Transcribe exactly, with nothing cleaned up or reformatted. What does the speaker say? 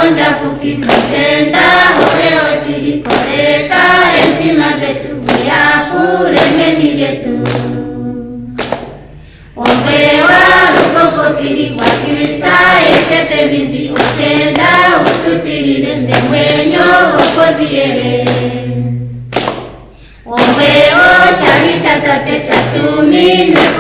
Onja kukipusenda horeo chiri koreka enzima zetu ya kuremeni yetu. Ombewa lukoko piri kwa kirista ekete bindi ochenda ututirire ndemwenyo okoziere. Ombeo chari chatate chatumi